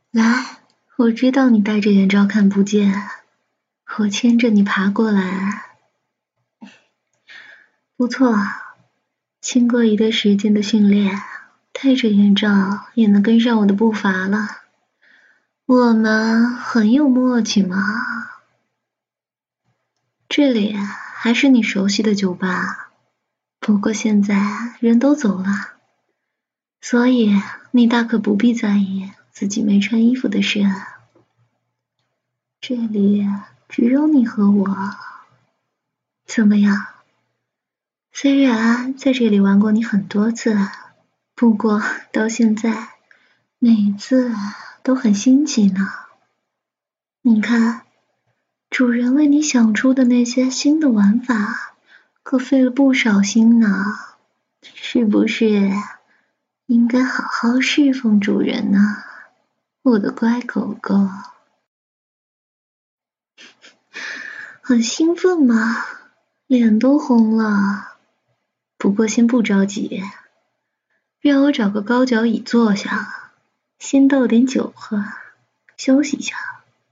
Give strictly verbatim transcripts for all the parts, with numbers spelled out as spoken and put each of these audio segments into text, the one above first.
来，我知道你戴着眼罩看不见，我牵着你爬过来。不错，经过一段时间的训练，戴着眼罩也能跟上我的步伐了。我们很有默契嘛。这里还是你熟悉的酒吧，不过现在人都走了，所以你大可不必在意自己没穿衣服的事。这里只有你和我，怎么样？虽然在这里玩过你很多次，不过到现在每次都很新奇呢。你看，主人为你想出的那些新的玩法，可费了不少心呢，是不是应该好好侍奉主人呢，我的乖狗狗？很兴奋吗？脸都红了。不过先不着急，让我找个高脚椅坐下，先倒点酒喝，休息一下。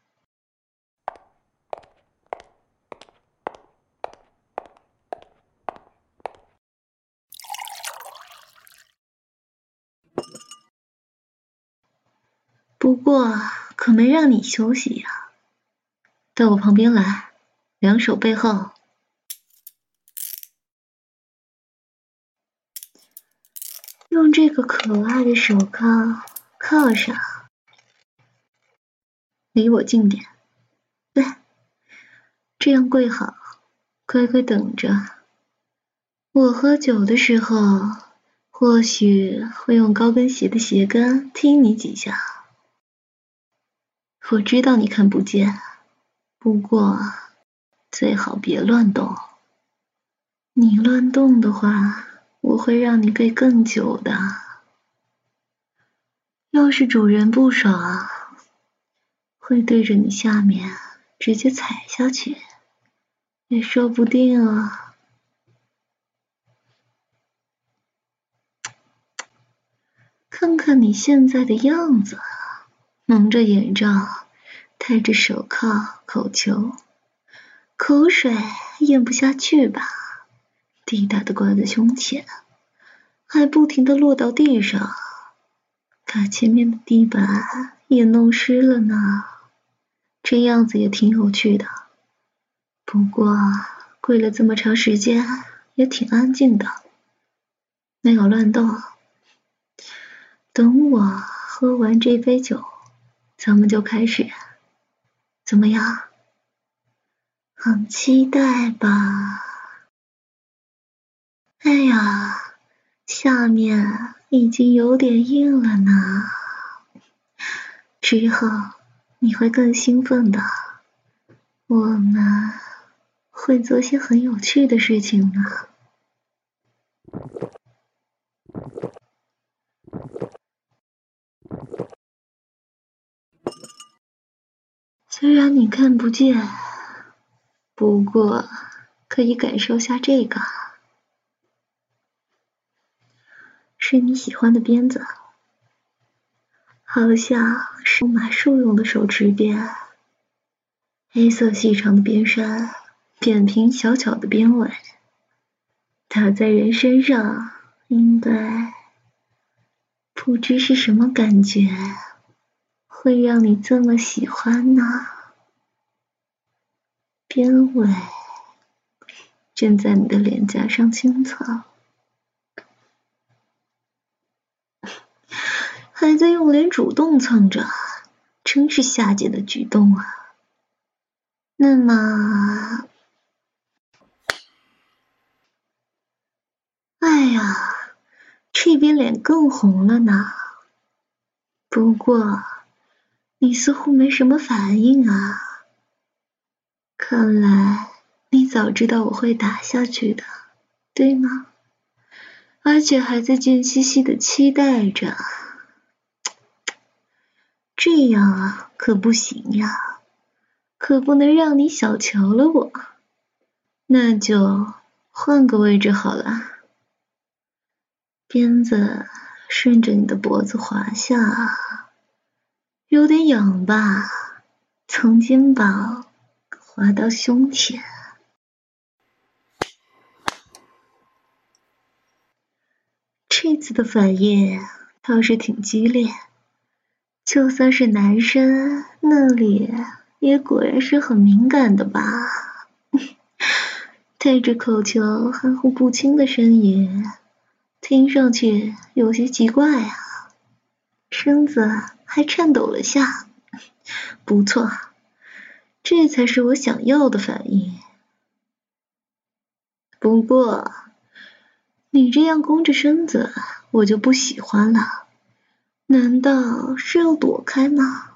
不过可没让你休息呀，到我旁边来，两手背后。用这个可爱的手铐铐上，离我近点，对，这样跪好，乖乖等着。我喝酒的时候，或许会用高跟鞋的鞋跟踢你几下。我知道你看不见，不过最好别乱动。你乱动的话，我会让你跪更久的。要是主人不爽，会对着你下面直接踩下去，也说不定啊。看看你现在的样子，蒙着眼罩，戴着手铐口球，口水咽不下去吧，滴答的挂在胸前，还不停地落到地上，把前面的地板也弄湿了呢。这样子也挺有趣的，不过跪了这么长时间也挺安静的，没有乱动。等我喝完这杯酒，咱们就开始，怎么样？很期待吧？哎呀，下面已经有点硬了呢，之后你会更兴奋的，我们会做些很有趣的事情呢。虽然你看不见，不过可以感受下这个，是你喜欢的鞭子，好像是马术用的手持鞭，黑色细长的鞭身，扁平小巧的鞭尾，打在人身上应该不知是什么感觉，会让你这么喜欢呢？鞭尾正在你的脸颊上轻蹭，还在用脸主动蹭着，真是下贱的举动啊。那么，哎呀，这边脸更红了呢。不过，你似乎没什么反应啊。看来你早知道我会打下去的，对吗？而且还在贱兮兮的期待着。这样啊，可不行呀，可不能让你小瞧了我。那就换个位置好了。鞭子顺着你的脖子滑下， 有点痒吧，从肩膀滑到胸前。这次的反应倒是挺激烈，就算是男生，那里也果然是很敏感的吧。带着口球含糊不清的声音，听上去有些奇怪啊，身子还颤抖了下。不错，这才是我想要的反应。不过，你这样弓着身子，我就不喜欢了。难道是要躲开吗？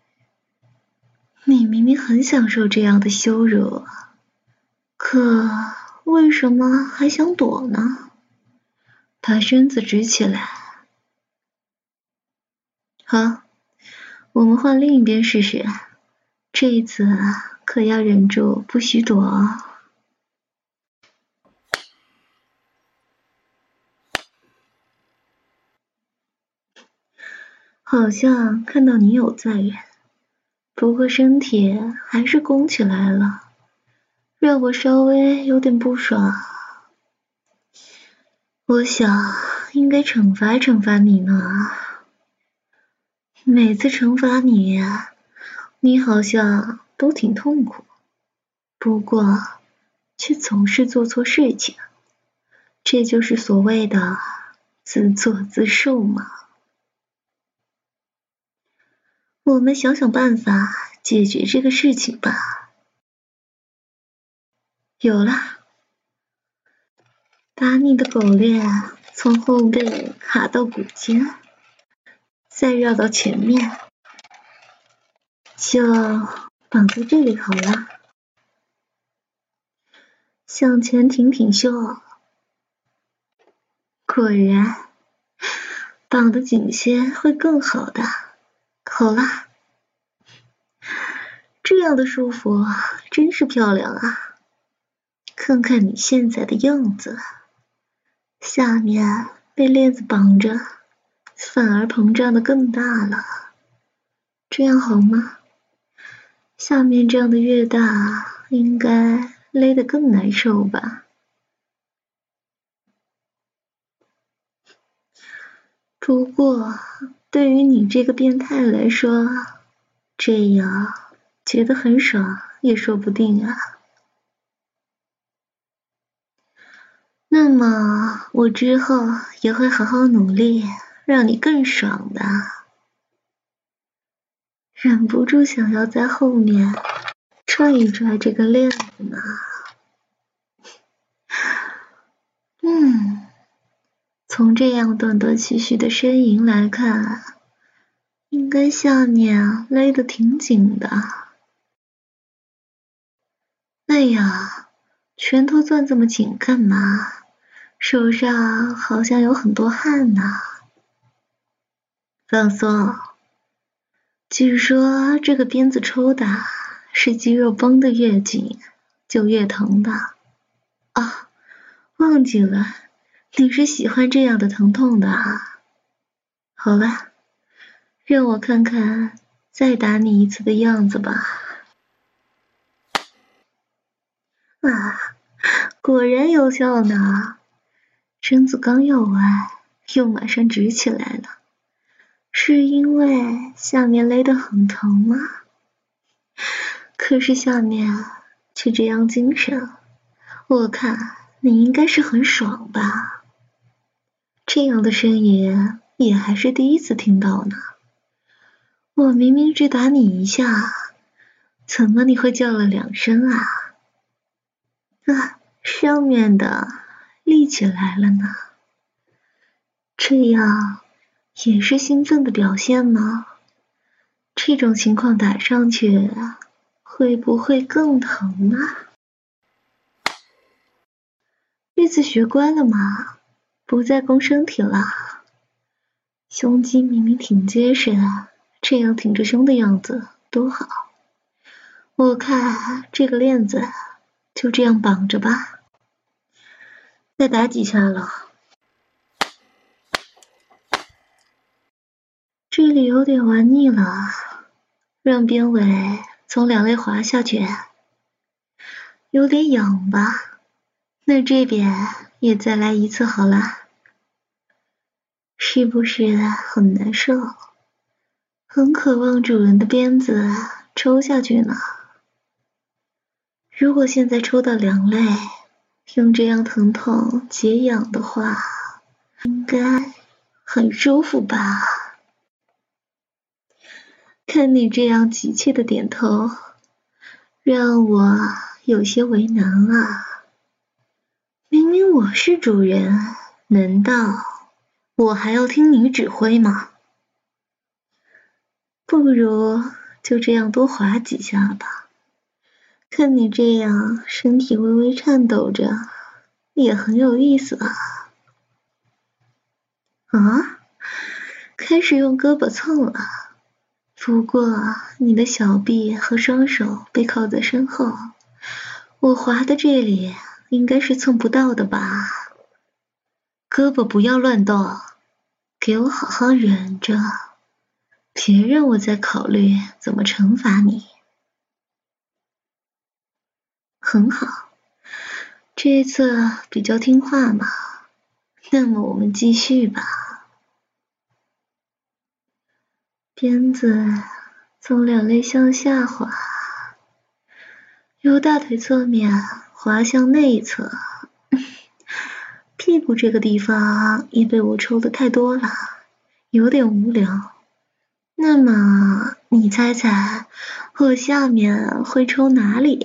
你明明很享受这样的羞辱，可为什么还想躲呢？把身子直起来。好，我们换另一边试试。这一次可要忍住，不许躲哦。好像看到你有在忍，不过身体还是弓起来了，让我稍微有点不爽。我想应该惩罚惩罚你呢。每次惩罚你，你好像都挺痛苦，不过却总是做错事情，这就是所谓的自作自受嘛。我们想想办法解决这个事情吧。有了，把你的狗链从后背卡到骨尖，再绕到前面，就绑在这里好了。向前挺挺胸，果然绑得紧些会更好的。好了，这样的束缚真是漂亮啊！看看你现在的样子，下面被链子绑着，反而膨胀得更大了。这样好吗？下面这样的越大，应该勒得更难受吧？不过，对于你这个变态来说，这样觉得很爽也说不定啊。那么，我之后也会好好努力，让你更爽的。忍不住想要在后面拽一拽这个链子呢。嗯，从这样断断续续的呻吟来看，应该下面勒得挺紧的。哎呀，拳头攥这么紧干嘛？手上好像有很多汗呢。放松。据说这个鞭子抽的是肌肉绷得越紧，就越疼的。啊，忘记了，你是喜欢这样的疼痛的啊。好了，让我看看再打你一次的样子吧。啊，果然有效呢。身子刚要弯，又马上直起来了。是因为下面勒得很疼吗？可是下面却这样精神，我看你应该是很爽吧？这样的声音也还是第一次听到呢。我明明只打你一下，怎么你会叫了两声啊？啊，上面的立起来了呢。这样也是兴奋的表现吗？这种情况打上去，会不会更疼呢？这次学乖了吗？不再弓身体了。胸肌明明挺结实的，这样挺着胸的样子多好。我看这个链子就这样绑着吧。再打几下了。 这里有点玩腻了，让边尾从两肋滑下去。有点痒吧？那这边也再来一次好了。是不是很难受？很渴望主人的鞭子抽下去呢？如果现在抽到两肋，用这样疼痛解痒的话，应该很舒服吧？看你这样急切的点头，让我有些为难啊。明明我是主人，难道我还要听你指挥吗？不如就这样多滑几下吧。看你这样身体微微颤抖着，也很有意思啊。啊，开始用胳膊蹭了。不过你的小臂和双手被靠在身后，我滑的这里应该是蹭不到的吧。胳膊不要乱动，给我好好忍着，别让我再考虑怎么惩罚你。很好，这次比较听话嘛，那么我们继续吧。鞭子从两肋向下滑，由大腿侧面滑向内侧。屁股这个地方也被我抽的太多了，有点无聊。那么你猜猜我下面会抽哪里？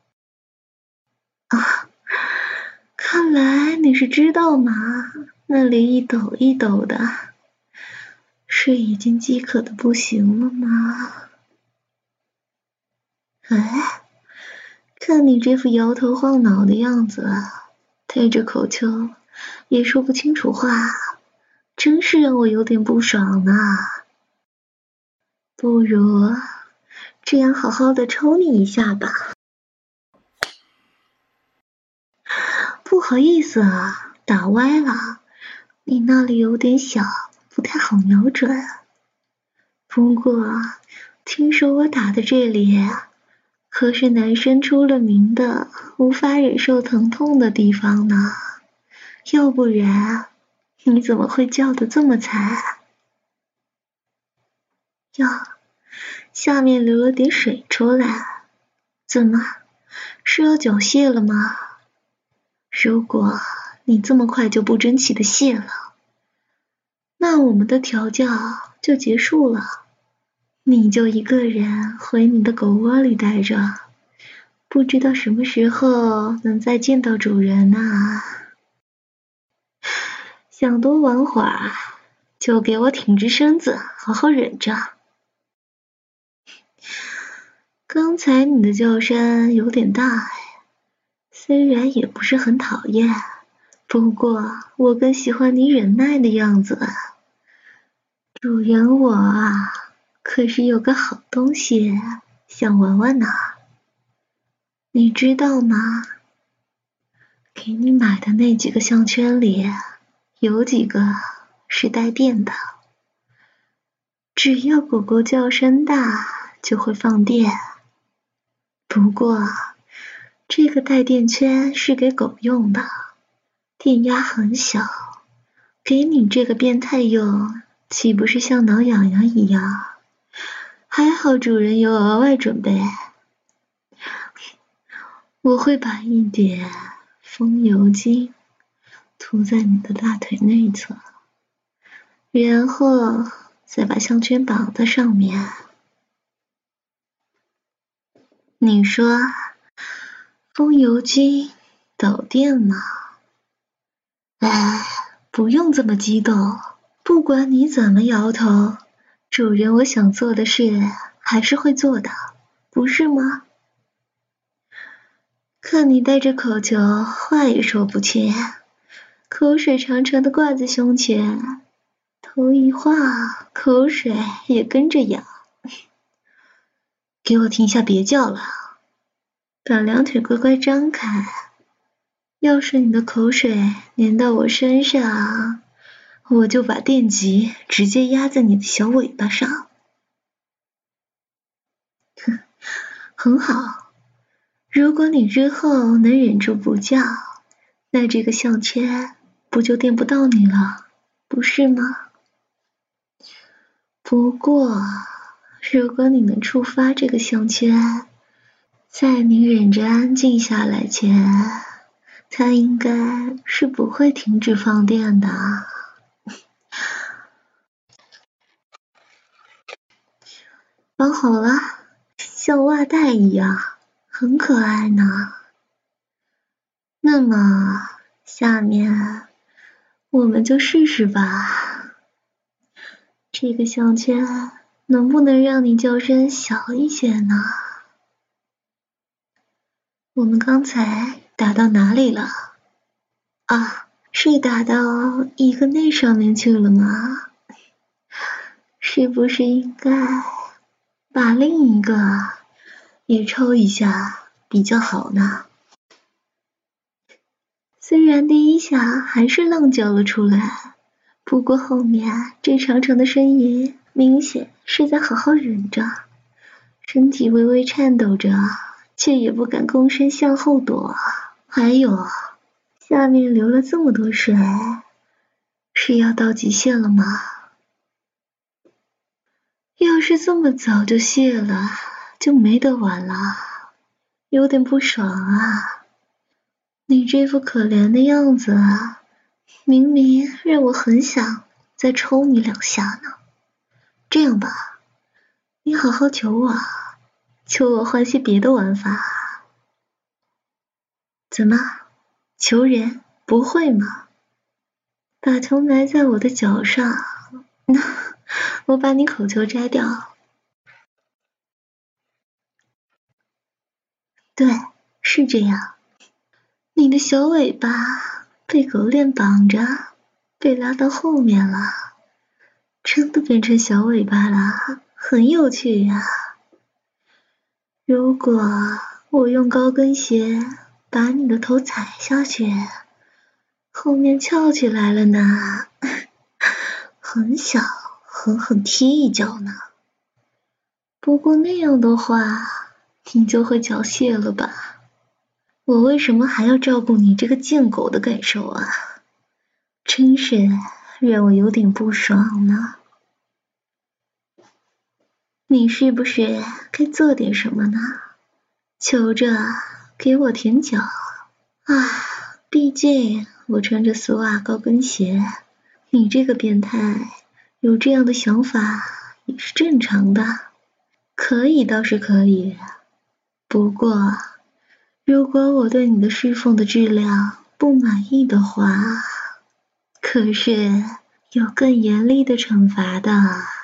啊，看来你是知道吗？那里一抖一抖的，是已经饥渴的不行了吗？哎，看你这副摇头晃脑的样子，带着口球也说不清楚话，真是让我有点不爽啊。不如这样好好的抽你一下吧。不好意思啊，打歪了，你那里有点小，不太好瞄准。不过听说我打的这里可是男生出了名的无法忍受疼痛的地方呢，要不然你怎么会叫得这么惨？哟，下面流了点水出来，怎么是要缴械了吗？如果你这么快就不争气的谢了，那我们的调教就结束了，你就一个人回你的狗窝里待着，不知道什么时候能再见到主人啊。想多玩会儿，就给我挺直身子，好好忍着。刚才你的叫声有点大哎，虽然也不是很讨厌，不过我更喜欢你忍耐的样子。主人我啊，可是有个好东西想玩玩呢，你知道吗？给你买的那几个项圈里，有几个是带电的，只要狗狗叫声大就会放电。不过这个带电圈是给狗用的，电压很小，给你这个变态用岂不是像挠痒痒一样？还好主人有额外准备，我会把一点风油精涂在你的大腿内侧，然后再把项圈绑在上面。你说风油精导电吗？哎，不用这么激动，不管你怎么摇头，主人我想做的事还是会做的，不是吗？看你带着口球，话也说不清，口水长长的挂在胸前，头一晃，口水也跟着淌。给我停下别叫了，把两腿乖乖张开，要是你的口水粘到我身上， 我就把电极直接压在你的小尾巴上。哼，很好，如果你之后能忍住不叫，那这个项圈不就电不到你了，不是吗？不过，如果你能触发这个项圈，在你忍着安静下来前，它应该是不会停止放电的。绑好了，像袜带一样，很可爱呢。那么，下面我们就试试吧。这个项圈能不能让你叫声小一些呢？我们刚才打到哪里了？啊，是打到一个那上面去了吗？是不是应该把另一个也抽一下比较好呢？虽然第一下还是浪叫了出来，不过后面这长长的呻吟明显是在好好忍着，身体微微颤抖着，却也不敢躬身向后躲。还有，下面流了这么多水，是要到极限了吗？要是这么早就泄了，就没得玩了，有点不爽啊。你这副可怜的样子，明明让我很想再抽你两下呢。这样吧，你好好求我，求我换些别的玩法。怎么，求人不会吗？把球埋在我的脚上，我把你口球摘掉。对，是这样。你的小尾巴被狗链绑着，被拉到后面了，真的变成小尾巴了，很有趣呀。如果我用高跟鞋把你的头踩下去，后面翘起来了呢，很想狠狠踢一脚呢。不过那样的话，你就会缴械了吧？我为什么还要照顾你这个贱狗的感受啊？真是让我有点不爽呢。你是不是该做点什么呢？求着给我舔脚啊！毕竟我穿着丝袜高跟鞋，你这个变态有这样的想法也是正常的。可以倒是可以，不过如果我对你的侍奉的质量不满意的话，可是有更严厉的惩罚的。